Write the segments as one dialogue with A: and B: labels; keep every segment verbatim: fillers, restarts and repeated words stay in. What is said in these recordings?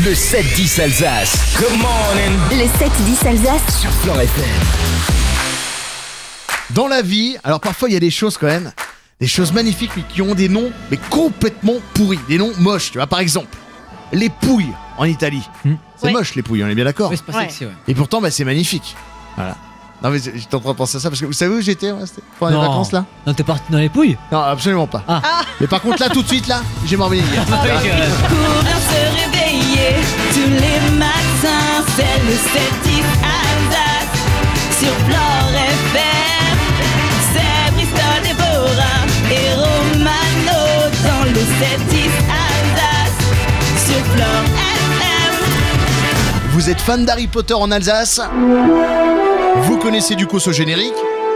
A: Le sept dix Alsace. Good morning.
B: Le sept dix Alsace
A: sur Flan F M.
C: Dans la vie, alors parfois il y a des choses quand même, des choses magnifiques mais qui ont des noms mais complètement pourris, des noms moches, tu vois, par exemple, les Pouilles en Italie. Hmm. C'est ouais. moche les Pouilles, on est bien d'accord.
D: Oui, c'est pas ouais. sexy, ouais.
C: Et pourtant bah, c'est magnifique. Voilà. Non mais j'étais en train de penser à ça parce que vous savez où j'étais ouais, pendant les vacances là?
D: Non, t'es parti dans les Pouilles?
C: Non, absolument pas. Ah. Mais par contre là tout de suite là, j'ai m'en revenir.
E: Pour bien se réveiller tous les matins, c'est le sept dix Alsace sur Flan F M. C'est Bristol, Déborah et Romano dans le sept dix Alsace sur Flan F M.
C: Vous êtes fan d'Harry Potter en Alsace? Vous connaissez du coup ce générique?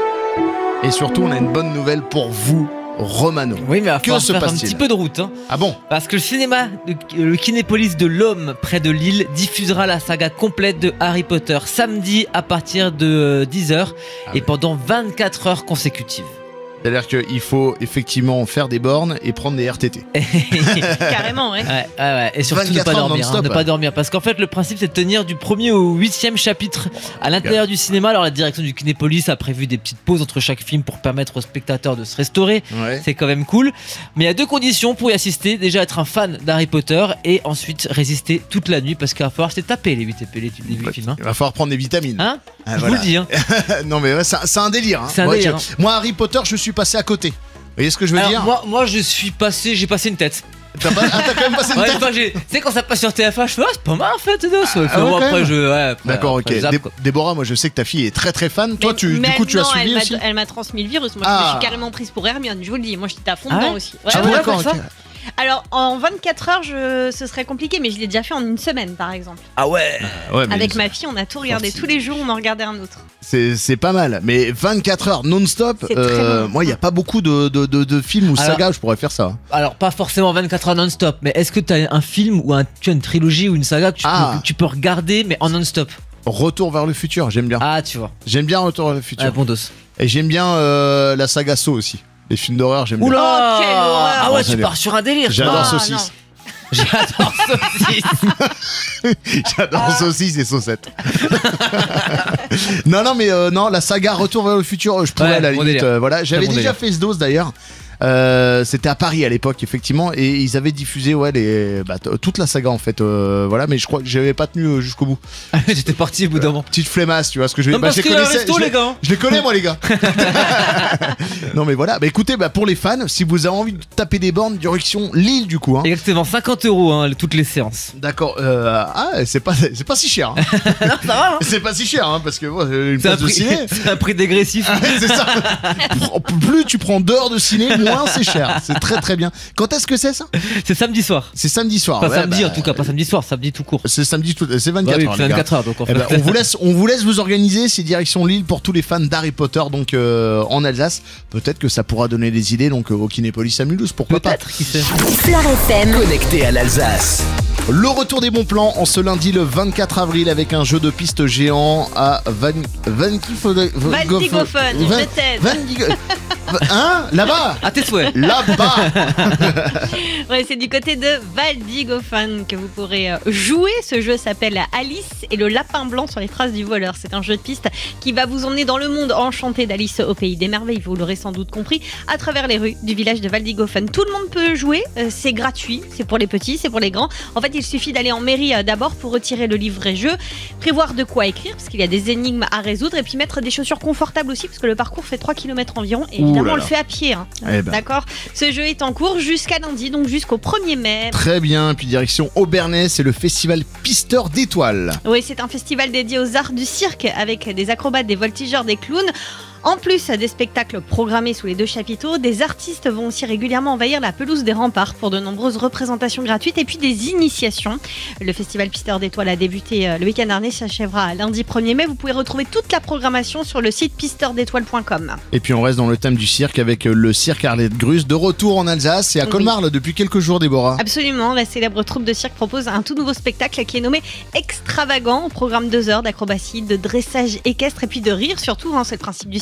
C: Et surtout, on a une bonne nouvelle pour vous, Romano.
D: Oui, mais il va
C: que se
D: faire
C: passe-t-il?
D: un petit peu de route. Hein.
C: Ah bon?
D: Parce que le cinéma, le Kinépolis de l'Homme, près de Lille, diffusera la saga complète de Harry Potter samedi à partir de dix heures ah et ouais. pendant vingt-quatre heures consécutives.
C: C'est-à-dire qu'il faut effectivement faire des bornes et prendre des R T T.
E: Carrément, ouais.
D: Ouais, ouais, ouais. Et surtout ne pas dormir. Hein, ne pas dormir. Parce qu'en fait, le principe, c'est de tenir du premier au huitième chapitre à l'intérieur du cinéma. Alors, la direction du Kinépolis a prévu des petites pauses entre chaque film pour permettre aux spectateurs de se restaurer. Ouais. C'est quand même cool. Mais il y a deux conditions pour y assister. Déjà, être un fan d'Harry Potter et ensuite résister toute la nuit parce qu'il va falloir se taper les huit films. Hein.
C: Il va falloir prendre des vitamines.
D: Hein
C: ah,
D: Je voilà. vous le dis. Hein.
C: Non, mais ouais, c'est, c'est un délire. Hein.
D: C'est un
C: moi,
D: délire.
C: Je, moi, Harry Potter, je suis passé à côté. Vous voyez ce que je veux
D: Alors,
C: dire?
D: moi, moi, je suis passé, j'ai passé une tête.
C: T'as, pas, ah, t'as quand même passé une
D: ouais,
C: tête?
D: Tu sais, quand ça passe sur T F un, je fais, ah, c'est pas mal en fait. Ah,
C: ah, ouais,
D: moi, après, je. Ouais, après,
C: D'accord,
D: après,
C: ok.
D: zappe,
C: Dé- Déborah, moi, je sais que ta fille est très très fan.
E: Mais,
C: Toi, tu, du coup,
E: elle,
C: tu
E: non,
C: as suivi
E: elle
C: aussi?
E: m'a, elle m'a transmis le virus. Moi,
C: ah.
E: je me suis carrément prise pour Hermione, je vous le dis. Moi, j'étais à fond
D: ah
E: dedans
D: ouais
E: aussi.
C: Ouais, ah,
D: ouais,
C: d'accord, ok.
E: Alors, en vingt-quatre heures, je... ce serait compliqué, mais je l'ai déjà fait en une semaine, par exemple.
D: Ah ouais,
C: ah ouais
E: Avec ma fille, on a tout regardé. Tous les jours, on en regardait un autre.
C: C'est, c'est pas mal, mais vingt-quatre heures non-stop, euh, moi, il n'y a pas beaucoup de, de, de, de films ou alors, sagas où je pourrais faire ça.
D: Alors, pas forcément vingt-quatre heures non-stop, mais est-ce que tu as un film ou un, tu as une trilogie ou une saga que tu, ah. peux, que tu peux regarder, mais en non-stop?
C: Retour vers le futur, j'aime bien.
D: Ah, tu vois.
C: J'aime bien Retour vers le futur.
D: Ah, bon dos.
C: Et j'aime bien euh, la saga Saw aussi. Les films d'horreur, j'aime
D: Oula
C: bien.
E: Oh, quelle horreur!
D: Ah ouais, tu pars sur un délire.
C: J'adore
E: ah,
C: saucisse.
D: J'adore saucisse.
C: J'adore ah. saucisse et saucette. non, non, mais euh, non, la saga Retour vers le futur, je pourrais ouais, à la limite. Euh, voilà, j'avais déjà délire. fait ce dose d'ailleurs. Euh, c'était à Paris à l'époque effectivement et ils avaient diffusé ouais les bah, t- toute la saga en fait euh, voilà mais je crois que j'avais pas tenu jusqu'au bout.
D: J'étais parti au bout d'un moment.
C: Petite flemmasse tu vois ce que je veux dire.
D: Bah, je, les resto, je, les gars.
C: je les connais moi les gars. Non mais voilà bah écoutez bah pour les fans si vous avez envie de taper des bornes direction Lille du coup hein.
D: Exactement cinquante euros hein, toutes les séances.
C: D'accord euh, ah c'est pas c'est pas si cher. Hein.
D: Non ça va. Hein.
C: C'est pas si cher hein, parce que bon, une
D: c'est
C: place
D: un
C: de
D: prix,
C: ciné.
D: C'est un prix dégressif.
C: Ah, c'est ça. Plus tu prends d'heures de ciné moins c'est cher. C'est très très bien. Quand est-ce que c'est ça?
D: C'est samedi soir.
C: C'est samedi soir.
D: Pas
C: ouais,
D: samedi
C: bah,
D: en tout cas, pas samedi soir, samedi tout court.
C: C'est samedi tout, c'est vingt-quatre
D: bah oui,
C: heures.
D: C'est vingt-quatre heures donc en fait.
C: Eh ben, on vous laisse, on vous laisse vous organiser. C'est direction Lille pour tous les fans d'Harry Potter donc euh, en Alsace. Peut-être que ça pourra donner des idées donc euh, au Kinépolis à Mulhouse. Pourquoi
D: Peut-être,
C: pas?
D: Qui sait.
B: Flan F M.
A: Connecté à l'Alsace.
C: Le retour des bons plans en ce lundi le vingt-quatre avril avec un jeu de piste géant à Van Van
E: Valdigofen. Je t'aide.
C: Van Hein? Là-bas?
D: À tes souhaits.
C: Là-bas.
E: Ouais, c'est du côté de Valdigofen que vous pourrez jouer. Ce jeu s'appelle Alice et le lapin blanc sur les traces du voleur. C'est un jeu de piste qui va vous emmener dans le monde enchanté d'Alice au pays des merveilles. Vous l'aurez sans doute compris, à travers les rues du village de Valdigofen. Tout le monde peut jouer. C'est gratuit. C'est pour les petits, c'est pour les grands. En fait, il suffit d'aller en mairie d'abord pour retirer le livret jeu, prévoir de quoi écrire parce qu'il y a des énigmes à résoudre et puis mettre des chaussures confortables aussi parce que le parcours fait trois kilomètres environ. Et évidemment, on le fait à pied. Hein.
C: Eh ben.
E: D'accord. Ce jeu est en cours jusqu'à lundi, donc jusqu'au premier mai.
C: Très bien. Puis direction Aubernais, c'est le festival Pisteur d'étoiles.
E: Oui, c'est un festival dédié aux arts du cirque avec des acrobates, des voltigeurs, des clowns. En plus des spectacles programmés sous les deux chapiteaux, des artistes vont aussi régulièrement envahir la pelouse des remparts pour de nombreuses représentations gratuites et puis des initiations. Le festival Pisteur d'étoiles a débuté le week-end dernier, s'achèvera lundi premier mai. Vous pouvez retrouver toute la programmation sur le site pisteur d'étoiles point com.
C: Et puis on reste dans le thème du cirque avec le cirque Arlette Grus de retour en Alsace et à Colmar oui. depuis quelques jours, Déborah.
E: Absolument, la célèbre troupe de cirque propose un tout nouveau spectacle qui est nommé Extravagant. Au programme deux heures d'acrobatie, de dressage équestre et puis de rire surtout, hein, c'est le principe du cirque.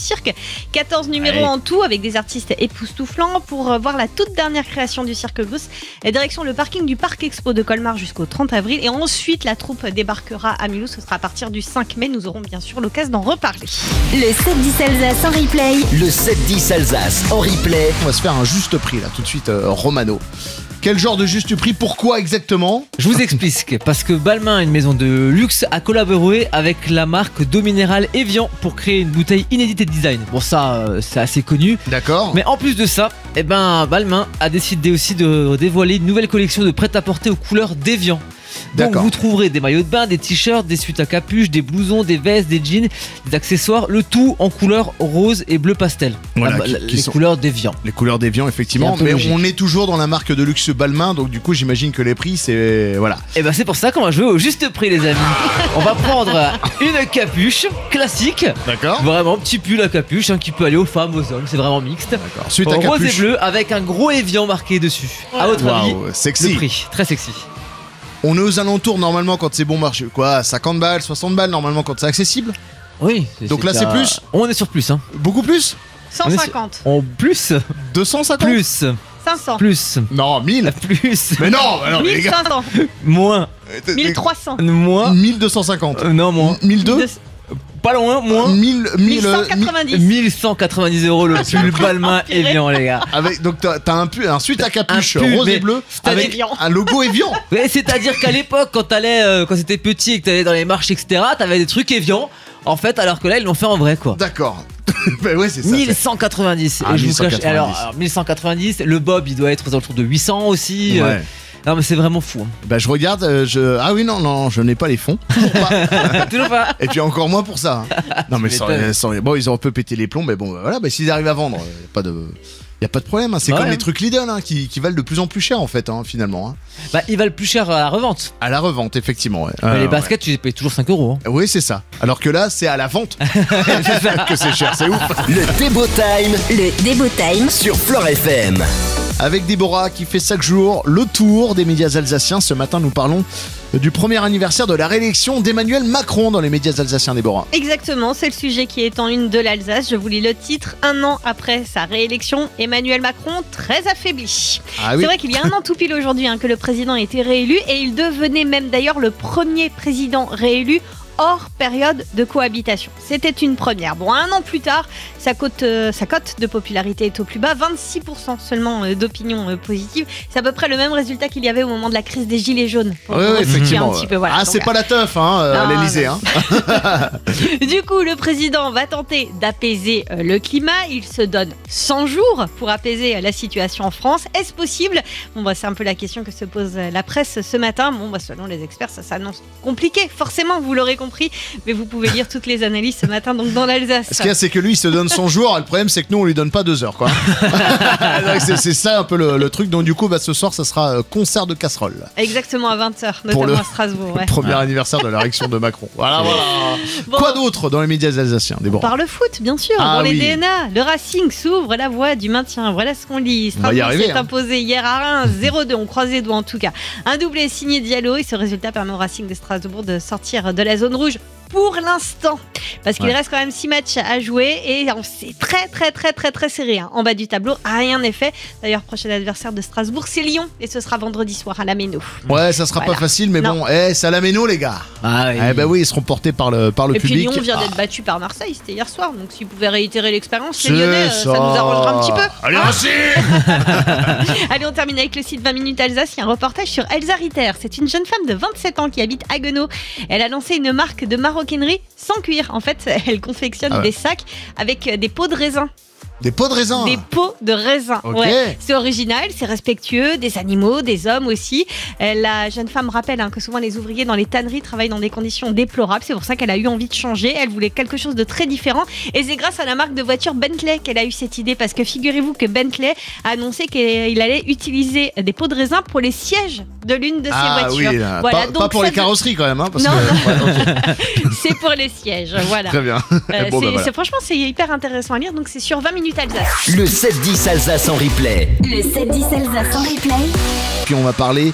E: cirque. quatorze numéros ouais. en tout avec des artistes époustouflants. Pour voir la toute dernière création du Cirque Blues, direction le parking du Parc Expo de Colmar jusqu'au trente avril. Et ensuite, la troupe débarquera à Mulhouse. Ce sera à partir du cinq mai. Nous aurons bien sûr l'occasion d'en reparler.
B: Le sept dix Alsace en replay.
A: Le sept dix Alsace en replay.
C: On va se faire un juste prix là, tout de suite, euh, Romano. Quel genre de juste prix? Pourquoi exactement?
D: Je vous explique. Parce que Balmain, une maison de luxe, a collaboré avec la marque d'eau minérale Evian pour créer une bouteille inédite et de design. Bon, ça, euh, c'est assez connu.
C: D'accord.
D: Mais en plus de ça, eh ben, Balmain a décidé aussi de dévoiler une nouvelle collection de prêt-à-porter aux couleurs d'Evian. Donc D'accord. vous trouverez des maillots de bain, des t-shirts, des suites à capuche, des blousons, des vestes, des jeans, des accessoires, le tout en couleur rose et bleu pastel.
C: Voilà,
D: la,
C: qui,
D: la,
C: qui
D: les
C: sont...
D: couleurs d'Evian.
C: Les couleurs d'Evian, effectivement. Mais logique. On est toujours dans la marque de luxe Balmain, donc du coup j'imagine que les prix c'est... Voilà.
D: Et ben c'est pour ça qu'on va jouer au juste prix les amis. On va prendre une capuche classique.
C: D'accord.
D: Vraiment petit pull à capuche hein, qui peut aller aux femmes, aux hommes, c'est vraiment mixte.
C: D'accord. Suite à
D: rose
C: capuche.
D: et bleu avec un gros Evian marqué dessus. Ouais. À votre wow, avis,
C: sexy.
D: Le prix, très sexy.
C: On est aux alentours normalement quand c'est bon marché. Quoi, cinquante balles, soixante balles normalement quand c'est accessible?
D: Oui.
C: C'est, Donc c'est là c'est plus?
D: On est sur plus hein.
C: Beaucoup plus?
E: cent cinquante.
D: En plus?
C: deux cent cinquante?
D: Plus.
E: cinq cents.
D: Plus.
C: Non, mille.
D: Plus.
C: Mais non, alors,
E: mille cinq cents.
D: Moins.
E: mille trois cents.
D: Moins.
C: mille deux cent cinquante.
D: Euh, non, moins.
C: mille deux.
D: Pas loin, moins.
C: mille,
E: mille cent quatre-vingt-dix.
D: mille cent quatre-vingt-dix euros le pull Balmain Evian, les gars.
C: Avec, donc t'as, t'as un pull, un suite à capuche
D: pull,
C: rose et bleu avec
E: Evian.
C: Un logo Evian.
D: Ouais, c'est-à-dire qu'à l'époque, quand t'allais, euh, quand c'était petit et que t'allais dans les marches, et cetera, t'avais des trucs Evian. En fait, alors que là, ils l'ont fait en vrai, quoi.
C: D'accord. Bah ouais, c'est ça.
D: mille cent quatre-vingt-dix.
C: Ah,
D: et je
C: mille cent
D: vous cache,
C: quatre-vingt-dix.
D: alors, alors, mille cent quatre-vingt-dix, le Bob, il doit être autour de huit cents aussi.
C: Ouais.
D: Euh, non, mais c'est vraiment fou. Hein.
C: Bah, je regarde, euh, je. Ah oui, non, non, je n'ai pas les fonds. Toujours pas.
D: Toujours pas.
C: Et puis encore moins pour ça. Hein. Non, mais sans, sans, bon, ils ont un peu pété les plombs, mais bon, bah, voilà, bah, s'ils arrivent à vendre, y a pas de. Y a pas de problème, hein. C'est bah comme ouais. les trucs Lidl hein, qui, qui valent de plus en plus cher en fait, hein, finalement. Hein.
D: Bah, ils valent plus cher à la revente.
C: À la revente, effectivement. Ouais.
D: Mais
C: euh,
D: les baskets, ouais. tu les payes toujours cinq euros. Hein.
C: Oui, c'est ça. Alors que là, c'est à la vente que c'est cher, c'est ouf.
A: Le Débo Time.
B: Le Débo Time.
A: Sur Fleure F M.
C: Avec Déborah qui fait chaque jour le tour des médias alsaciens. Ce matin, nous parlons du premier anniversaire de la réélection d'Emmanuel Macron dans les médias alsaciens, Déborah.
E: Exactement, c'est le sujet qui est en une de l'Alsace. Je vous lis le titre. Un an après sa réélection, Emmanuel Macron très affaibli.
C: Ah oui.
E: C'est vrai qu'il y a un an tout pile aujourd'hui hein, que le président a été réélu et il devenait même d'ailleurs le premier président réélu hors période de cohabitation. C'était une première. Bon, un an plus tard, sa cote, euh, sa cote de popularité est au plus bas, vingt-six pour cent seulement euh, d'opinion euh, positive. C'est à peu près le même résultat qu'il y avait au moment de la crise des Gilets jaunes.
C: Oui, oui, effectivement.
E: Un petit peu, voilà.
C: Ah,
E: Donc,
C: c'est pas la teuf, hein, euh,
E: non,
C: l'Elysée. Hein.
E: Du coup, le président va tenter d'apaiser euh, le climat. Il se donne cent jours pour apaiser euh, la situation en France. Est-ce possible? Bon, bah, c'est un peu la question que se pose euh, la presse ce matin. Bon, bah, selon les experts, ça s'annonce compliqué. Forcément, vous l'aurez compris. Mais vous pouvez lire toutes les analyses ce matin donc dans l'Alsace.
C: Ce qu'il y a, c'est que lui, il se donne cent jours. Le problème, c'est que nous, on lui donne pas deux heures, quoi. c'est, c'est ça un peu le, le truc. Donc du coup, bah, ce soir, ça sera concert de casserole.
E: Exactement à vingt heures, notamment
C: le
E: à Strasbourg. Ouais.
C: Premier anniversaire de la réélection de Macron. Voilà, voilà. Bon, quoi d'autre dans les médias alsaciens, Déborah?
E: On parle foot, bien sûr.
C: Ah,
E: dans
C: oui.
E: les D N A, le Racing s'ouvre la voie du maintien. Voilà ce qu'on lit.
C: Strasbourg arriver,
E: s'est
C: hein.
E: imposé hier à Reims, zéro deux. On croise les doigts en tout cas. Un doublé signé Diallo et ce résultat permet au Racing de Strasbourg de sortir de la zone rouge. Pour l'instant, parce qu'il ouais. reste quand même six matchs à jouer et c'est très très très très très serré hein. En bas du tableau, rien n'est fait. D'ailleurs, prochain adversaire de Strasbourg, c'est Lyon et ce sera vendredi soir à la Méno.
C: Ouais, ça sera voilà. pas facile, mais non. bon, eh, c'est à la Méno les gars.
D: Ah oui.
C: Eh ben oui, ils seront portés par le par le
E: et
C: public.
E: Et puis Lyon vient
C: ah.
E: d'être battu par Marseille, c'était hier soir, donc s'ils pouvaient réitérer l'expérience, les Lyonnais, ça. ça nous arrangera un petit peu.
C: Allez,
E: hein. Allez, on termine avec le site vingt minutes Alsace. Il y a un reportage sur Elsa Ritter. C'est une jeune femme de vingt-sept ans qui habite Haguenau. Elle a lancé une marque de maroquinerie sans cuir. En fait, elle confectionne ah ouais. des sacs avec des peaux de raisin.
C: Des pots de raisin.
E: Des pots de raisin.
C: Okay.
E: Ouais. C'est original, c'est respectueux des animaux, des hommes aussi. La jeune femme rappelle hein, que souvent les ouvriers dans les tanneries travaillent dans des conditions déplorables. C'est pour ça qu'elle a eu envie de changer. Elle voulait quelque chose de très différent. Et c'est grâce à la marque de voiture Bentley qu'elle a eu cette idée. Parce que figurez-vous que Bentley a annoncé qu'il allait utiliser des pots de raisin pour les sièges de l'une de ses
C: ah,
E: voitures.
C: Oui, voilà, pas, donc, pas pour les carrosseries quand même. Hein, parce
E: non,
C: que...
E: non. Ouais, okay. C'est pour les sièges. Voilà.
C: Très bien.
E: Euh,
C: bon,
E: c'est,
C: bah, voilà.
E: c'est, franchement, c'est hyper intéressant à lire. Donc c'est sur vingt minutes Alsace.
A: Le sept dix Alsace en replay.
B: Le sept dix Alsace en replay.
C: Puis on va parler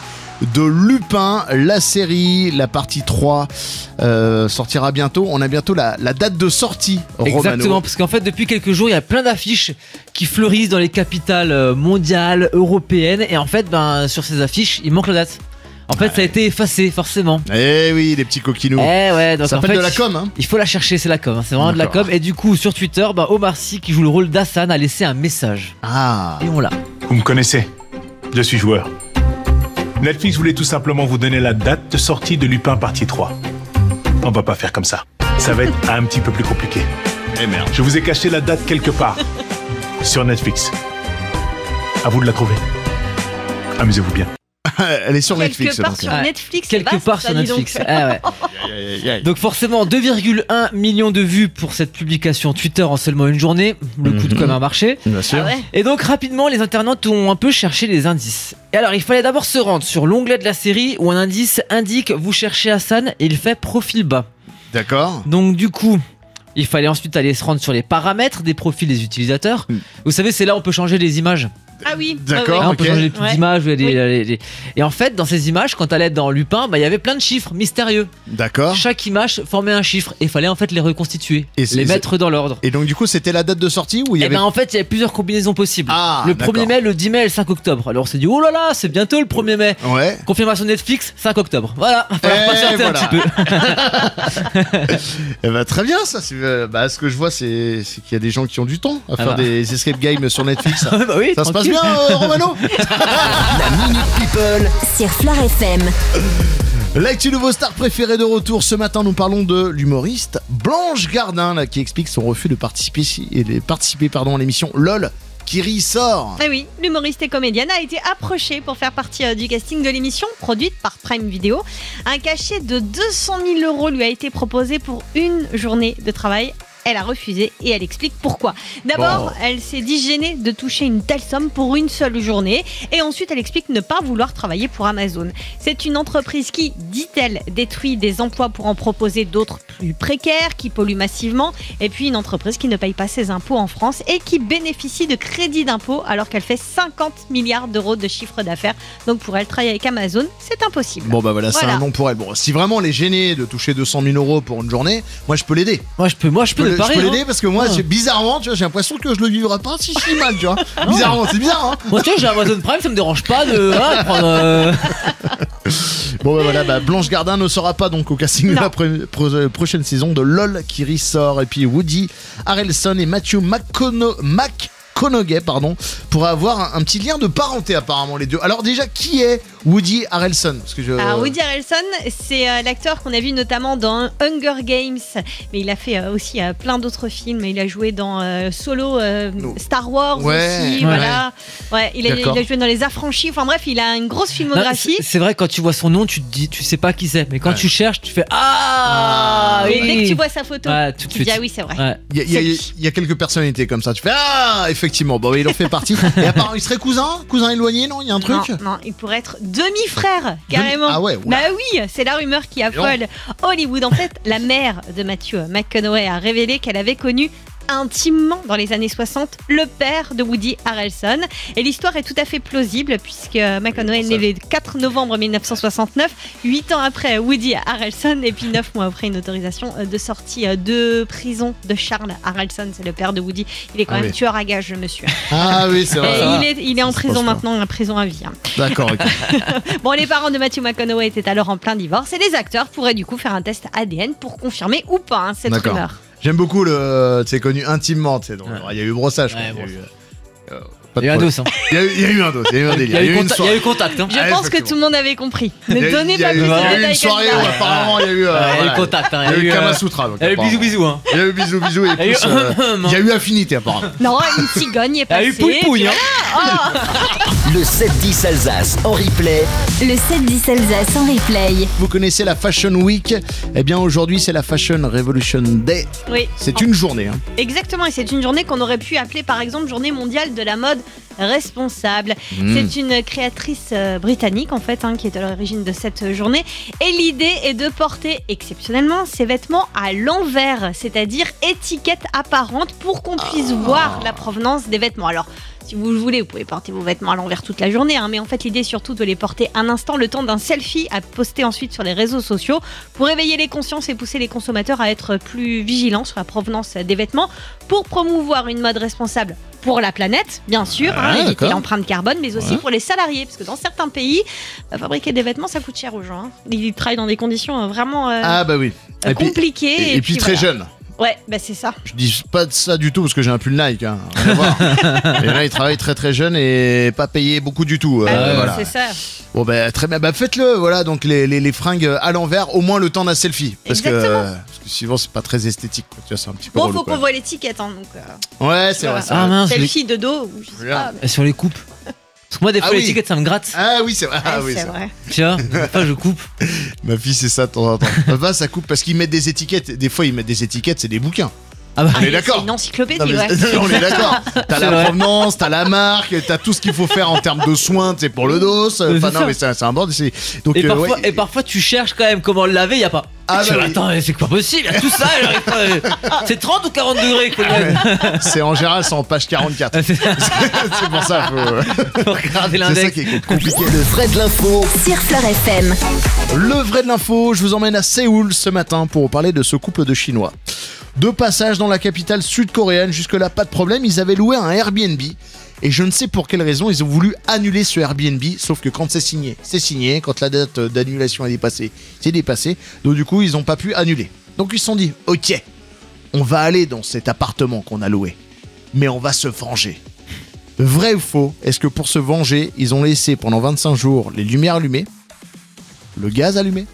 C: de Lupin. La série, la partie trois euh, sortira bientôt. On a bientôt la, la date de sortie, Romano.
D: Exactement, parce qu'en fait depuis quelques jours il y a plein d'affiches qui fleurissent dans les capitales mondiales, européennes, et en fait ben, sur ces affiches il manque la date. En fait, ouais. ça a été effacé, forcément.
C: Eh oui, les petits coquinous.
D: Eh ouais, donc
C: ça
D: en
C: s'appelle
D: fait,
C: de la com, hein.
D: Il faut la chercher, c'est la com. Hein. C'est vraiment D'accord. de la com. Et du coup, sur Twitter, bah, Omar Sy, qui joue le rôle d'Hassan, a laissé un message.
C: Ah.
D: Et on l'a.
F: Vous me connaissez. Je suis joueur. Netflix voulait tout simplement vous donner la date de sortie de Lupin partie trois. On va pas faire comme ça. Ça va être un petit peu plus compliqué.
C: Eh merde.
F: Je vous ai caché la date quelque part. Sur Netflix. À vous de la trouver. Amusez-vous bien.
C: Elle est sur
E: quelque
C: Netflix.
E: Part
C: donc.
E: sur
C: Ah.
E: Netflix.
D: Quelque part sur Netflix. Ah ouais. Donc forcément deux virgule un millions de vues pour cette publication Twitter en seulement une journée. Le coup de com' a marché.
C: Bien sûr.
E: Ah ouais.
D: Et donc rapidement les internautes ont un peu cherché les indices. Et alors il fallait d'abord se rendre sur l'onglet de la série où un indice indique vous cherchez Hassan et il fait profil bas.
C: D'accord.
D: Donc du coup il fallait ensuite aller se rendre sur les paramètres des profils des utilisateurs. Mm. Vous savez c'est là où on peut changer les images.
E: Ah oui,
C: d'accord.
D: Ah, on
C: okay.
D: peut changer les petites
E: ouais.
D: images. Les,
E: oui.
D: les, les... Et en fait, dans ces images, quand t'allais dans Lupin, bah, y avait plein de chiffres mystérieux.
C: D'accord.
D: Chaque image formait un chiffre et il fallait en fait les reconstituer, et les mettre dans l'ordre.
C: Et donc du coup, c'était la date de sortie ou il y avait...
D: Et ben en fait, il y avait plusieurs combinaisons possibles.
C: Ah,
D: le premier mai, le dix mai et le cinq octobre. Alors on s'est dit, oh là là, c'est bientôt le premier mai.
C: Ouais.
D: Confirmation Netflix, cinq octobre. Voilà, il va falloir patienter voilà. un petit peu.
C: Eh ben, très bien, ça. C'est, euh, bah, ce que je vois, c'est, c'est qu'il y a des gens qui ont du temps à ah faire bah. des escape games sur Netflix.
D: bah oui,
C: ça tranquille. Se passe bien, euh, Romano.
A: La Minute People
B: sur Fleure F M.
C: L'actu de vos stars préférées de retour. Ce matin, nous parlons de l'humoriste Blanche Gardin, là, qui explique son refus de participer, de participer pardon, à l'émission LOL qui ressort.
E: Ah oui, l'humoriste et comédienne a été approchée pour faire partie euh, du casting de l'émission produite par Prime Video. Un cachet de deux cent mille euros lui a été proposé pour une journée de travail. Elle a refusé et elle explique pourquoi. D'abord, bon. elle s'est dit gênée de toucher une telle somme pour une seule journée. Et ensuite, elle explique ne pas vouloir travailler pour Amazon. C'est une entreprise qui, dit-elle, détruit des emplois pour en proposer d'autres plus précaires, qui polluent massivement. Et puis une entreprise qui ne paye pas ses impôts en France et qui bénéficie de crédits d'impôt alors qu'elle fait cinquante milliards d'euros de chiffre d'affaires. Donc pour elle, travailler avec Amazon, c'est impossible.
C: Bon bah voilà,
E: voilà.
C: c'est un nom pour elle. Bon, si vraiment elle est gênée de toucher deux cent mille euros pour une journée, moi je peux l'aider.
D: Moi je peux, moi je peux.
C: Je
D: Pareil,
C: peux l'aider
D: hein.
C: parce que moi, ah. j'ai, bizarrement, tu vois, j'ai l'impression que je le vivrai pas si si mal, tu vois. Bizarrement, c'est bizarre, hein.
D: Moi, tu vois, j'ai Amazon Prime, ça me dérange pas de voilà, prendre. Euh...
C: Bon, bah voilà, bah, Blanche Gardin ne sera pas donc au casting non. de la pre- pro- prochaine saison de LOL qui ressort. Et puis Woody Harrelson et Matthew McConaughey. Mac- Conogay, pardon, pour avoir un, un petit lien de parenté apparemment les deux. Alors déjà, qui est Woody Harrelson? Parce que je...
E: Alors, Woody Harrelson, c'est euh, l'acteur qu'on a vu notamment dans Hunger Games, mais il a fait euh, aussi euh, plein d'autres films. Il a joué dans euh, Solo, euh, Star Wars
C: ouais,
E: aussi,
C: ouais,
E: voilà. Ouais, il, a, il a joué dans Les Affranchis. Enfin bref, il a une grosse filmographie.
D: Non, c'est, c'est vrai, quand tu vois son nom, tu te dis, tu sais pas qui c'est, mais quand ouais. tu cherches, tu fais ah.
E: ah
D: oui.
E: Et dès que tu vois sa photo,
D: ouais, tout
E: tu
D: de
E: dis
D: suite.
E: ah oui, c'est vrai.
C: Ouais. Il y, y, y a quelques personnalités comme ça. Tu fais ah, effectivement. Bon, il en fait partie. Et apparemment, il serait cousin, cousin éloigné, non? Il y a un truc.
E: Non, non, il pourrait être demi-frère. Carrément.
C: Ah ouais,
E: bah oui, c'est la rumeur qui affole Hollywood. En fait, la mère de Matthew McConaughey a révélé qu'elle avait connu intimement dans les années soixante le père de Woody Harrelson. Et l'histoire est tout à fait plausible puisque McConaughey est né le quatre novembre mille neuf cent soixante-neuf, huit ans après Woody Harrelson et puis neuf mois après une autorisation de sortie de prison de Charles Harrelson, c'est le père de Woody. Il est quand ah même oui. tueur à gages, monsieur.
C: Ah oui, c'est vrai.
E: Il est, il est en c'est prison maintenant, en prison à vie. Hein.
C: D'accord, ok.
E: Bon, les parents de Matthew McConaughey étaient alors en plein divorce et les acteurs pourraient du coup faire un test A D N pour confirmer ou pas hein, cette
C: D'accord.
E: rumeur.
C: J'aime beaucoup le. Tu sais, connu intimement, tu sais. Donc, il ouais. y a eu brossage.
D: Ouais,
C: il y a eu,
D: euh, il y a eu un dos. Hein.
C: Il, il y a eu un dos. Il y a eu un délire.
D: Il y a eu, contact, il y a eu contact. Hein.
E: Je ah, pense que tout le monde avait compris. Ne donnez pas
C: plus
E: de détails.
C: Il y a eu une soirée où apparemment il y a eu.
D: Euh, il y a eu contact.
C: Il y a eu Kamasutra.
D: Il y a eu bisous bisous.
C: Il y a eu bisous bisous et plus. Il y a eu affinité apparemment.
E: Non, une cigogne est passée.
D: Il y a eu pouille pouille.
A: Le sept dix Alsace en replay.
B: Le sept dix Alsace en replay.
C: Vous connaissez la Fashion Week? Eh bien aujourd'hui c'est la Fashion Revolution Day.
E: Oui.
C: C'est une journée. Hein.
E: Exactement, et c'est une journée qu'on aurait pu appeler par exemple Journée mondiale de la mode responsable. Mmh. C'est une créatrice euh, britannique en fait hein, qui est à l'origine de cette journée. Et l'idée est de porter exceptionnellement ses vêtements à l'envers, c'est-à-dire étiquette apparente pour qu'on puisse oh. voir la provenance des vêtements. Alors Si vous le voulez, vous pouvez porter vos vêtements à l'envers toute la journée, hein, mais en fait, l'idée est surtout de les porter un instant, le temps d'un selfie à poster ensuite sur les réseaux sociaux pour éveiller les consciences et pousser les consommateurs à être plus vigilants sur la provenance des vêtements pour promouvoir une mode responsable pour la planète, bien sûr, ah, hein, éviter l'empreinte carbone, mais aussi ouais. pour les salariés, parce que dans certains pays, bah, fabriquer des vêtements, ça coûte cher aux gens. Hein. Ils travaillent dans des conditions vraiment euh,
C: ah, bah oui.
E: euh,
C: et
E: compliquées.
C: Puis, et, et, et puis, puis très voilà. jeunes.
E: Ouais, bah c'est ça.
C: Je dis pas de ça du tout parce que j'ai un pull Nike. Hein. On va voir. Et là, ils travaillent très très jeunes et pas payés beaucoup du tout.
E: Ah,
C: euh,
E: oui,
C: voilà.
E: C'est ça.
C: Bon bah très bien, bah faites-le. Voilà, donc les, les, les fringues à l'envers, au moins le temps d'un selfie, parce que, euh, parce que sinon c'est pas très esthétique. Quoi. Tu vois, c'est un petit peu.
E: Bon,
C: relou,
E: faut
C: quoi.
E: qu'on voit l'étiquette, hein, donc. Euh...
C: Ouais, c'est
E: voilà.
C: vrai. C'est
D: ah,
C: vrai.
D: mince,
E: selfie les... de dos. Ou je sais pas, mais...
D: Sur les coupes. Parce que moi, des fois, ah, l'étiquette, oui. ça me gratte.
C: Ah oui, c'est vrai. Ah,
E: ouais,
C: oui,
E: c'est
C: ça.
E: vrai.
D: Tu vois, des fois, je coupe.
C: Ma fille, c'est ça de temps en temps. Papa, ça coupe parce qu'ils mettent des étiquettes. Des fois, ils mettent des étiquettes, c'est des bouquins.
D: Ah bah,
C: on est
E: ah,
C: d'accord.
E: C'est une encyclopédie,
C: non, mais,
E: ouais.
C: On est d'accord. T'as la vrai. provenance, t'as la marque, t'as tout ce qu'il faut faire en termes de soins, tu sais, pour le dos. Enfin, non, mais c'est, c'est un bord. C'est... Donc,
D: et,
C: euh,
D: parfois,
C: ouais.
D: et parfois, tu cherches quand même comment le laver, y a pas.
C: Ah bah oui.
D: Attends, c'est pas possible, y a tout ça. C'est trente ou quarante degrés que
C: ah, c'est en général, c'est en page quarante-quatre. c'est, c'est pour ça, faut,
D: faut regarder l'index.
C: C'est ça qui est compliqué.
A: Le vrai de l'info
B: sur Fleur F M.
C: Le vrai de l'info, je vous emmène à Séoul ce matin pour parler de ce couple de Chinois. De passage dans la capitale sud-coréenne, jusque-là pas de problème, ils avaient loué un Airbnb. Et je ne sais pour quelle raison, ils ont voulu annuler ce Airbnb, sauf que quand c'est signé, c'est signé, quand la date d'annulation est dépassée, c'est dépassé. Donc du coup, ils n'ont pas pu annuler. Donc ils se sont dit, ok, on va aller dans cet appartement qu'on a loué, mais on va se venger. Vrai ou faux, est-ce que pour se venger, ils ont laissé pendant vingt-cinq jours les lumières allumées, le gaz allumé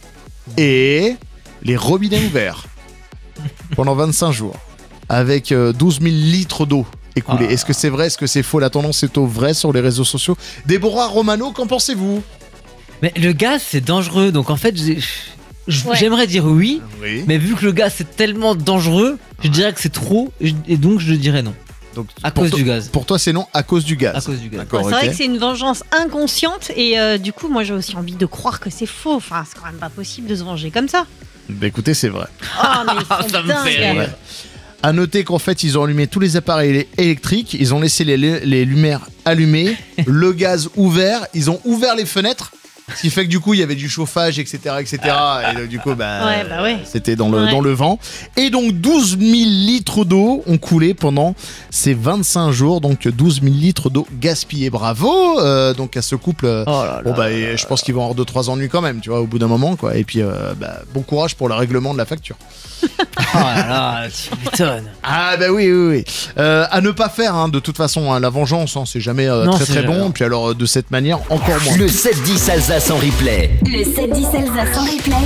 C: et les robinets ouverts pendant vingt-cinq jours, avec douze mille litres d'eau écoulée. Ah. Est-ce que c'est vrai, est-ce que c'est faux? La tendance est au vrai sur les réseaux sociaux. Déborah Romano, qu'en pensez-vous?
D: Mais le gaz, c'est dangereux, donc en fait, j'ai... Ouais. j'aimerais dire oui, oui, mais vu que le gaz, c'est tellement dangereux, je ouais. dirais que c'est trop, et donc je dirais non. Donc, à cause
C: to-
D: du gaz.
C: Pour toi, c'est non à cause du gaz.
D: À cause du gaz.
E: D'accord, c'est okay. vrai que c'est une vengeance inconsciente, et euh, du coup, moi, j'ai aussi envie de croire que c'est faux. Enfin, c'est quand même pas possible de se venger comme ça.
C: Bah écoutez, c'est vrai.
E: Oh, mais ils sont
D: ça me fait rire.
C: Ouais. À noter qu'en fait, ils ont allumé tous les appareils électriques, ils ont laissé les, les lumières allumées, le gaz ouvert, ils ont ouvert les fenêtres, ce qui fait que du coup, il y avait du chauffage, et cetera, et cetera. Et du coup, bah,
E: ouais, bah ouais.
C: c'était dans le,
E: ouais.
C: dans le vent. Et donc, douze mille litres d'eau ont coulé pendant ces vingt-cinq jours. Donc, douze mille litres d'eau gaspillée. Bravo euh, donc à ce couple. Oh là bon, là bah, là je pense qu'ils vont avoir deux trois ennuis quand même, tu vois, au bout d'un moment, quoi. Et puis, euh, bah, bon courage pour le règlement de la facture.
D: Oh là là, tu m'étonnes.
C: Ah bah oui, oui, oui. Euh, à ne pas faire, hein, de toute façon, hein, la vengeance, hein, c'est jamais euh, non, très c'est très bon. Puis alors, de cette manière, encore moins.
A: Le sept dix Alsace en replay.
B: Le sept dix Alsace en replay.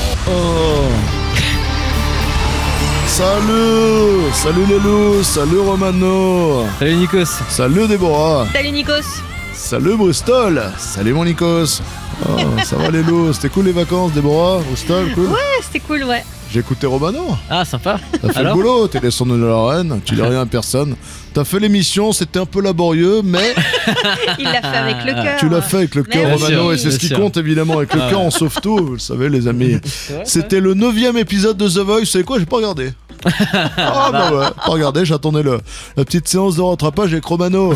C: Oh. Salut, salut Lélo, salut Romano.
D: Salut Nikos.
C: Salut Déborah.
E: Salut Nikos.
C: Salut Bristol. Salut mon Nikos. Oh, ça va Lélo, c'était cool les vacances Déborah, Bristol, cool.
E: Ouais, c'était cool, ouais.
C: J'ai écouté Romano.
D: Ah, sympa.
C: T'as fait
D: alors
C: le boulot, t'es descendu de la reine, tu dis rien à personne. T'as fait l'émission, c'était un peu laborieux, mais.
E: Il l'a fait avec le cœur.
C: Tu l'as fait avec le cœur, Romano,
E: oui.
C: et c'est ce qui
D: sûr.
C: compte évidemment. Avec le cœur, on sauve tout, vous le savez, les amis.
D: vrai,
C: C'était
D: ouais.
C: le neuvième épisode de The Voice, vous savez quoi, j'ai pas regardé. Ah bah ouais, pas regardé, j'attendais le, la petite séance de rattrapage avec Romano.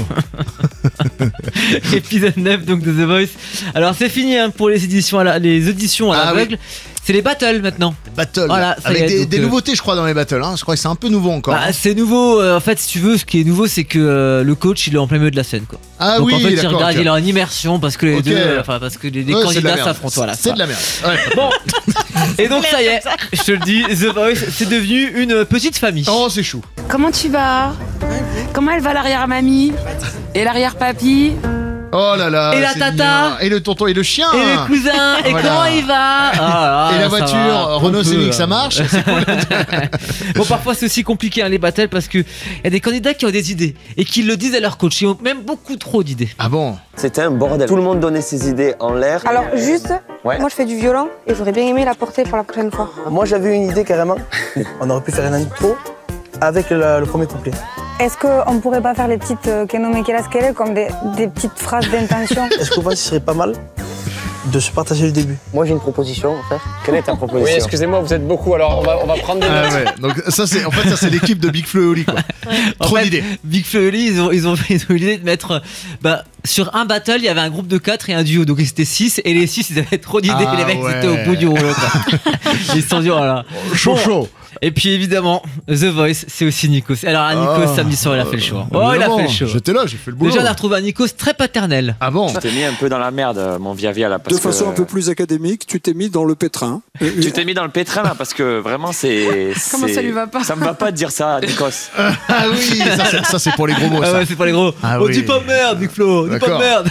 D: Épisode neuf donc de The Voice. Alors c'est fini hein, pour les éditions à la, les auditions à
C: Ah,
D: l'aveugle.
C: oui.
D: C'est les battles maintenant.
C: Battle,
D: voilà,
C: avec
D: est,
C: des,
D: donc,
C: des
D: euh...
C: nouveautés je crois dans les battles, hein. Je crois que c'est un peu nouveau encore.
D: Bah, c'est nouveau, euh, en fait si tu veux, ce qui est nouveau c'est que euh, le coach il est en plein milieu de la scène quoi.
C: Ah
D: donc,
C: oui,
D: en fait,
C: d'accord.
D: Il, regarde,
C: okay.
D: il est en immersion parce que les
C: okay.
D: deux, euh, enfin parce que les, les
C: ouais,
D: candidats s'affrontent. Voilà,
C: c'est
D: ça.
C: de la merde. Ouais.
D: Bon, et donc ça y est, je te le dis, The Voice c'est devenu une petite famille.
C: Oh c'est chou.
G: Comment tu vas? Comment elle va l'arrière-mamie? Et l'arrière-papy?
C: Oh là là.
D: Et la
C: c'est
D: tata.
C: mignon. Et le tonton et le chien.
D: Et le cousin. Et voilà. Comment il va? Ah,
C: et la voiture,
D: va,
C: Renault Scénic, ça marche. C'est cool.
D: Bon, parfois c'est aussi compliqué hein, les battles parce que y a des candidats qui ont des idées et qui le disent à leur coach. Ils ont même beaucoup trop d'idées.
C: Ah bon?
H: C'était un bordel. Tout le monde donnait ses idées en l'air.
I: Alors juste,
H: ouais.
I: moi je fais du violon et j'aurais bien aimé la porter pour la prochaine fois.
J: Moi j'avais une idée carrément. On aurait pu faire une intro avec le, le premier couplet.
I: Est-ce qu'on pourrait pas faire les petites euh, Keno Mekela Skele comme des, des petites phrases d'intention?
J: Est-ce que vous pensez que ce serait pas mal? de se partager le début.
H: Moi j'ai une proposition à faire. Quelle est ta proposition?
K: Oui, excusez-moi, vous êtes beaucoup, alors on va, on va prendre des notes.
C: Ah ouais. Donc ça c'est, en fait ça c'est l'équipe de Big Flo et Oli quoi.
D: Ouais.
C: Trop
D: en
C: d'idées.
D: Fait, Big Flo et Oli, ils ont, ils ont, ils ont eu l'idée de mettre, bah, sur un battle, il y avait un groupe de quatre et un duo, donc c'était six, et les six ils avaient trop d'idées,
C: Ah
D: et les mecs
C: ouais.
D: étaient au bout du rouleau quoi. Ils se sont dit voilà.
C: Chaud chaud.
D: Et puis évidemment, The Voice, c'est aussi Nikos. Alors à Nikos,
C: Ah,
D: samedi soir, il a fait le show.
C: euh,
D: Oh, il a fait le show.
C: J'étais là, j'ai fait le boulot.
D: Déjà, on a retrouvé un Nikos très paternel.
C: Ah bon?
H: Tu t'es mis un peu dans la merde, mon via-via là. Parce
L: de façon
H: que...
L: un peu plus académique, tu t'es mis dans le pétrin.
H: Tu t'es mis dans le pétrin là, parce que vraiment c'est.
G: Comment
H: c'est...
G: ça lui va pas?
H: Ça me va pas de dire ça, Nikos.
C: Ah oui, ça c'est, ça, c'est pour les gros mots. Ça.
D: Ah ouais, c'est pour les gros.
C: Ah
D: oh,
C: oui.
D: dis pas merde, Big Flo, dis pas
C: D'accord.
D: merde.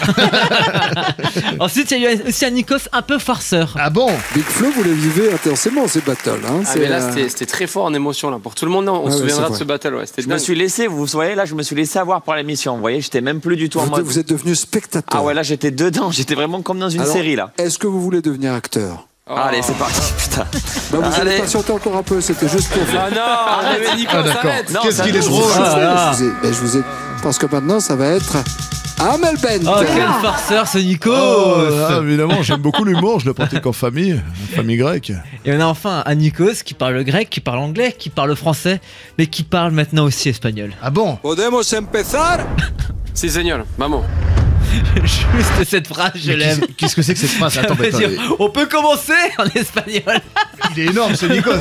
D: Ensuite, il y a eu aussi un Nikos un peu farceur.
C: Ah bon?
L: Big Flo, vous les vivez intensément ces battles. Hein.
K: Ah
L: c'est,
K: mais là
L: euh,
K: c'était, c'était très fort en émotion là. Pour tout le monde, non, on
L: Ah
K: se
L: ouais,
K: souviendra
L: c'est
K: de ce battle. Ouais. C'était
H: Je me
K: dingue.
H: suis laissé, vous voyez là, je me suis laissé avoir par l'émission. Vous voyez, j'étais même plus du tout en
L: vous,
H: mode.
L: vous êtes devenu spectateur.
H: Ah ouais, là j'étais dedans, j'étais vraiment comme dans une
L: Alors,
H: série là.
L: Est-ce que vous voulez devenir acteur?
K: Oh.
H: Allez, c'est parti, putain.
L: Bah, vous
H: Allez.
L: allez patienter encore un peu, c'était juste pour faire.
K: Ah non,
H: Arrête.
K: mais Nico,
C: Ah d'accord.
K: arrête.
H: Non,
C: Qu'est-ce
H: ça
C: qu'il est
H: nous-
C: drôle.
D: Ah, là.
L: Je vous ai- ben, je vous ai... Parce que maintenant, ça va être Amel Bent.
D: Oh, quel farceur ce Nikos.
C: Oh, ah, évidemment, j'aime beaucoup l'humour, je le pratique en famille, en famille grecque.
D: Et on a enfin un Nikos qui parle grec, qui parle anglais, qui parle français, mais qui parle maintenant aussi espagnol.
C: Ah bon?
L: Podemos empezar.
K: C'est génial, maman.
D: Juste cette phrase, je
C: Mais
D: l'aime.
C: qu'est-ce- Qu'est-ce que c'est que cette phrase?
D: Ça
C: Attends,
D: veut
C: attends,
D: dire, on peut commencer en espagnol.
C: il est énorme ce Nikos.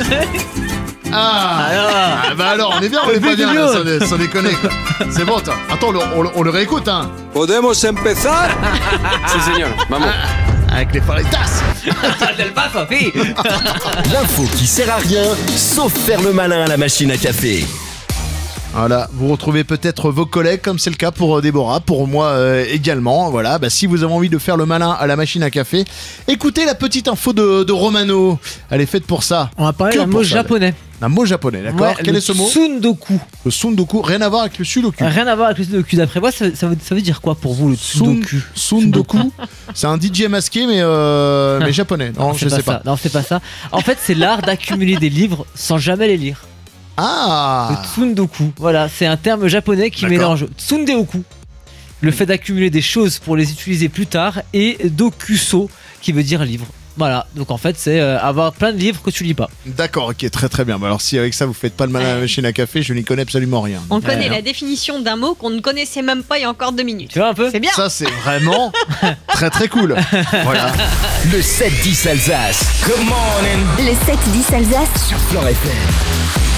C: Ah,
D: Alors.
C: ah bah alors, on est bien, on est pas bien, là, sans, dé- sans déconner. quoi. C'est bon, attends, attends on, le, on le- on le réécoute, hein.
L: Podemos empezar.
K: C'est génial, maman.
C: Avec les faritas.
D: Elle passe, Sophie.
A: L'info qui sert à rien, sauf faire le malin à la machine à café.
C: Voilà, vous retrouvez peut-être vos collègues comme c'est le cas pour euh, Déborah, pour moi euh, également. Voilà, bah, si vous avez envie de faire le malin à la machine à café, écoutez la petite info de, de Romano. Elle est faite pour ça.
D: On va parler
C: Que
D: d'un
C: pour
D: mot
C: ça.
D: japonais.
C: Un mot japonais, d'accord?
D: Ouais,
C: Quel
D: le
C: est ce mot?
D: Sundoku.
C: Le sundoku, rien à voir avec le sudoku.
D: Rien à voir avec le Sundoku. D'après moi, ça, ça, veut, ça veut dire quoi pour vous le
C: Sun-
D: Sundoku?
C: Sundoku, c'est un D J masqué mais, euh, mais japonais. Non, je
D: c'est
C: sais
D: ça.
C: pas.
D: Non, c'est pas ça. En fait, c'est l'art d'accumuler des livres sans jamais les lire.
C: Ah,
D: Le tsundoku, voilà, c'est un terme japonais qui
C: D'accord.
D: mélange tsundeoku, le fait d'accumuler des choses pour les utiliser plus tard, et dokuso, qui veut dire livre. Voilà, donc en fait, c'est euh, avoir plein de livres que tu lis pas.
C: d'accord, ok, très très bien. Bah, alors si avec ça vous faites pas le malin à la machine à café, je n'y connais absolument rien.
E: On connaît
D: Ouais.
E: la définition d'un mot qu'on ne connaissait même pas il y a encore deux minutes.
D: Tu vois un peu?
E: C'est bien.
C: Ça c'est vraiment très très cool. Voilà.
A: Le sept dix Alsace. Come on in.
B: Le sept dix Alsace.
A: Sur Flan F M.